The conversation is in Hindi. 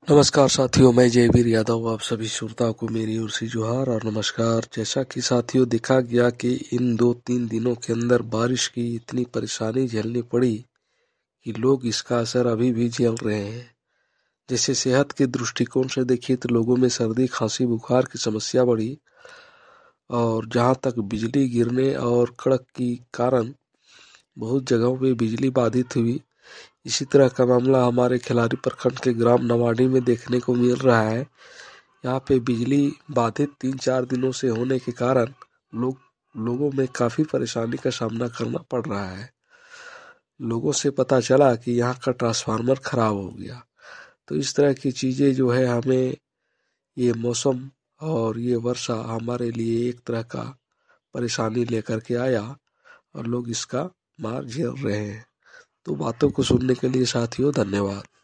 नमस्कार साथियों, मैं जयवीर यादव। आप सभी श्रोताओं को मेरी ओर से जोहार और नमस्कार। जैसा कि साथियों देखा गया कि इन 2-3 दिनों के अंदर बारिश की इतनी परेशानी झेलनी पड़ी कि लोग इसका असर अभी भी झेल रहे हैं। जैसे सेहत के दृष्टिकोण से देखिए तो लोगों में सर्दी, खांसी, बुखार की समस्या बढ़ी और जहां तक बिजली गिरने और कड़क के कारण बहुत जगहों पे बिजली बाधित हुई। इसी तरह का मामला हमारे खिलाड़ी प्रखंड के ग्राम नवाडी में देखने को मिल रहा है। यहाँ पे बिजली बाधित 3-4 दिनों से होने के कारण लोगों में काफ़ी परेशानी का सामना करना पड़ रहा है। लोगों से पता चला कि यहाँ का ट्रांसफार्मर खराब हो गया। तो इस तरह की चीज़ें जो है, हमें ये मौसम और ये वर्षा हमारे लिए एक तरह का परेशानी लेकर के आया और लोग इसका मार झेल रहे हैं। तो बातों को सुनने के लिए साथियों धन्यवाद।